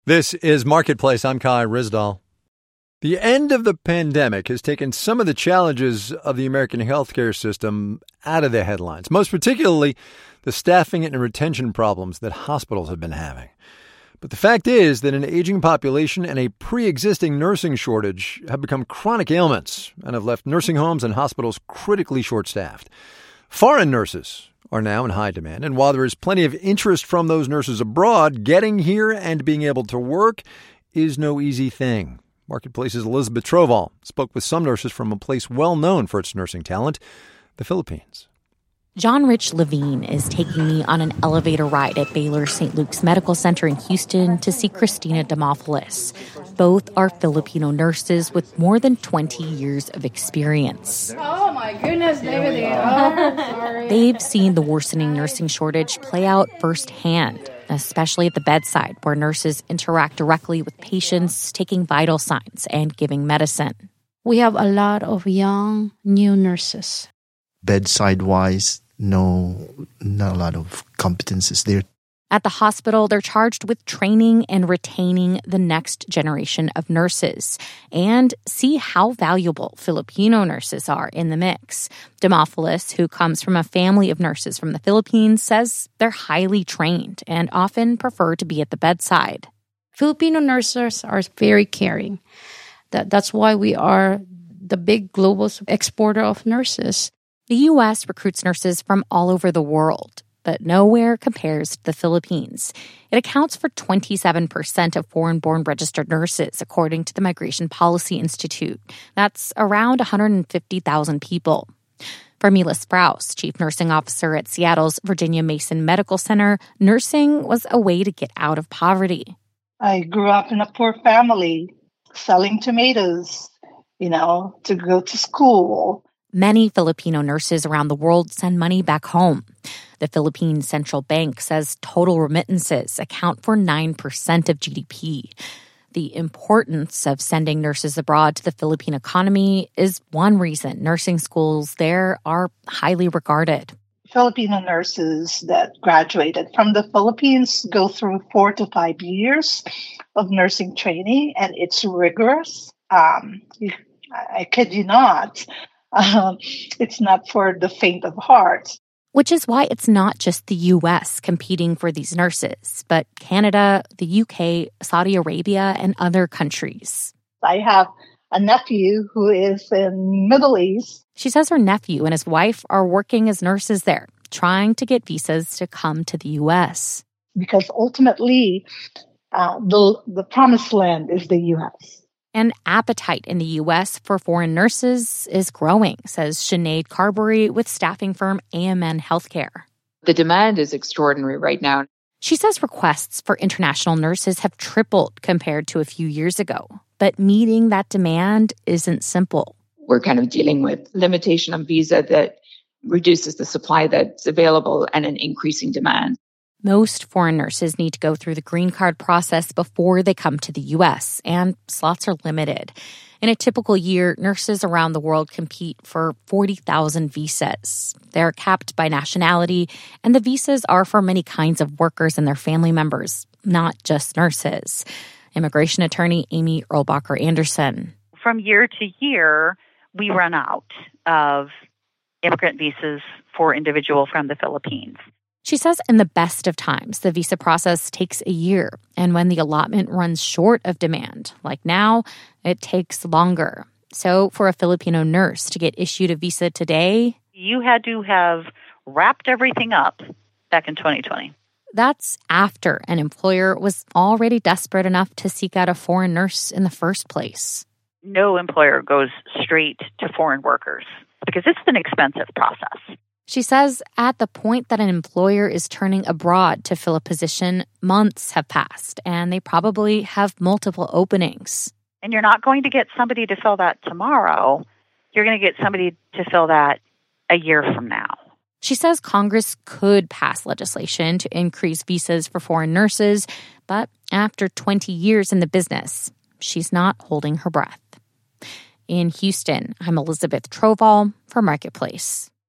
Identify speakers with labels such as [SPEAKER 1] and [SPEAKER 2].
[SPEAKER 1] This is Marketplace. I'm Kai Rizdal. The end of the pandemic has taken some of the challenges of the American healthcare system out of the headlines, most particularly the staffing and retention problems that hospitals have been having. But the fact is that an aging population and a pre-existing nursing shortage have become chronic ailments and have left nursing homes and hospitals critically short-staffed. Foreign nurses are now in high demand, and while there is plenty of interest from those nurses abroad, getting here and being able to work is no easy thing. Marketplace's Elizabeth Troval spoke with some nurses from a place well known for its nursing talent, the Philippines.
[SPEAKER 2] John Rich Levine is taking me on an elevator ride at Baylor St. Luke's Medical Center in Houston to see Christina Demophilus. Both are Filipino nurses with more than 20 years of experience.
[SPEAKER 3] Oh my goodness, David. Oh, sorry.
[SPEAKER 2] They've seen the worsening nursing shortage play out firsthand, especially at the bedside, where nurses interact directly with patients, taking vital signs and giving medicine.
[SPEAKER 3] We have a lot of young, new nurses.
[SPEAKER 4] Bedside-wise, no, not a lot of competences there.
[SPEAKER 2] At the hospital, they're charged with training and retaining the next generation of nurses and see how valuable Filipino nurses are in the mix. Demophilus, who comes from a family of nurses from the Philippines, says they're highly trained and often prefer to be at the bedside.
[SPEAKER 3] Filipino nurses are very caring. That's why we are the big global exporter of nurses.
[SPEAKER 2] The U.S. recruits nurses from all over the world, but nowhere compares to the Philippines. It accounts for 27% of foreign-born registered nurses, according to the Migration Policy Institute. That's around 150,000 people. For Mila Sprouse, chief nursing officer at Seattle's Virginia Mason Medical Center, nursing was a way to get out of poverty.
[SPEAKER 5] I grew up in a poor family, selling tomatoes, to go to school.
[SPEAKER 2] Many Filipino nurses around the world send money back home. The Philippine Central Bank says total remittances account for 9% of GDP. The importance of sending nurses abroad to the Philippine economy is one reason nursing schools there are highly regarded.
[SPEAKER 5] Filipino nurses that graduated from the Philippines go through 4 to 5 years of nursing training, and it's rigorous. I kid you not. It's not for the faint of heart.
[SPEAKER 2] Which is why it's not just the U.S. competing for these nurses, but Canada, the U.K., Saudi Arabia, and other countries.
[SPEAKER 5] I have a nephew who is in Middle East.
[SPEAKER 2] She says her nephew and his wife are working as nurses there, trying to get visas to come to the U.S.
[SPEAKER 5] Because ultimately, the promised land is the U.S.
[SPEAKER 2] And appetite in the U.S. for foreign nurses is growing, says Sinead Carberry with staffing firm AMN Healthcare.
[SPEAKER 6] The demand is extraordinary right now.
[SPEAKER 2] She says requests for international nurses have tripled compared to a few years ago. But meeting that demand isn't simple.
[SPEAKER 6] We're kind of dealing with limitation on visa that reduces the supply that's available and an increasing demand.
[SPEAKER 2] Most foreign nurses need to go through the green card process before they come to the U.S., and slots are limited. In a typical year, nurses around the world compete for 40,000 visas. They're capped by nationality, and the visas are for many kinds of workers and their family members, not just nurses. Immigration attorney Amy Erlbacher Anderson.
[SPEAKER 7] From year to year, we run out of immigrant visas for individuals from the Philippines.
[SPEAKER 2] She says in the best of times, the visa process takes a year. And when the allotment runs short of demand, like now, it takes longer. So for a Filipino nurse to get issued a visa today,
[SPEAKER 7] you had to have wrapped everything up back in 2020.
[SPEAKER 2] That's after an employer was already desperate enough to seek out a foreign nurse in the first place.
[SPEAKER 7] No employer goes straight to foreign workers because it's an expensive process.
[SPEAKER 2] She says at the point that an employer is turning abroad to fill a position, months have passed, and they probably have multiple openings.
[SPEAKER 7] And you're not going to get somebody to fill that tomorrow. You're going to get somebody to fill that a year from now.
[SPEAKER 2] She says Congress could pass legislation to increase visas for foreign nurses, but after 20 years in the business, she's not holding her breath. In Houston, I'm Elizabeth Troval for Marketplace.